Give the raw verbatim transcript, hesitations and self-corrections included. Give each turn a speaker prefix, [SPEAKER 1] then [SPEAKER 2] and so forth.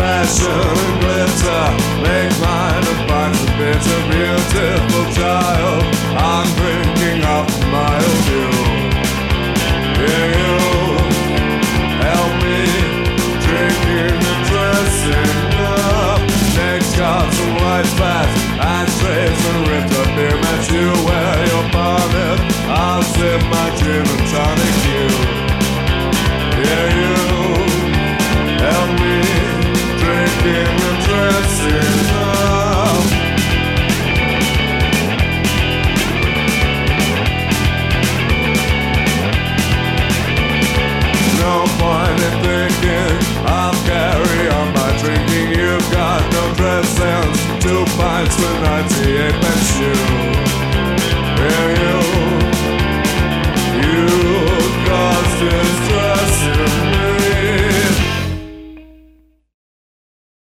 [SPEAKER 1] passion and glitter. Make mine a box of bitter, beautiful child. I'm drinking up my view. Yeah, you help me drinking and dressing up. Next got some white fats, ashtrays and ripped up beer mats. You wear your bonnet, I'll sip my gin and tonic. You, yeah, you help me drinking